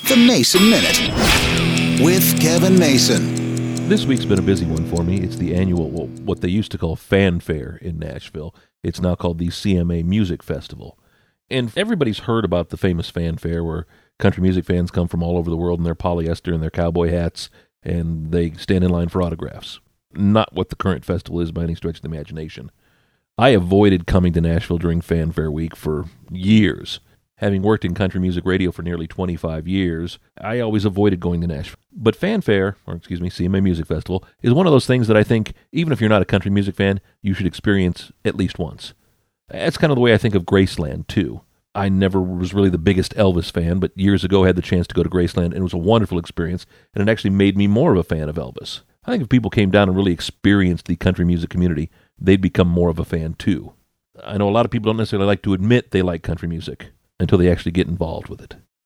The Mason Minute with Kevin Mason. This week's been a busy one for me. It's the annual, what they used to call Fanfare in Nashville. It's now called the CMA Music Festival. And everybody's heard about the famous Fanfare where country music fans come from all over the world in their polyester and their cowboy hats, and they stand in line for autographs. Not what the current festival is by any stretch of the imagination. I avoided coming to Nashville during Fanfare Week for years. Having worked in country music radio for nearly 25 years, I always avoided going to Nashville. But Fanfare, CMA Music Festival, is one of those things that I think, even if you're not a country music fan, you should experience at least once. That's kind of the way I think of Graceland, too. I never was really the biggest Elvis fan, but years ago I had the chance to go to Graceland, and it was a wonderful experience, and it actually made me more of a fan of Elvis. I think if people came down and really experienced the country music community, they'd become more of a fan, too. I know a lot of people don't necessarily like to admit they like country music until they actually get involved with it.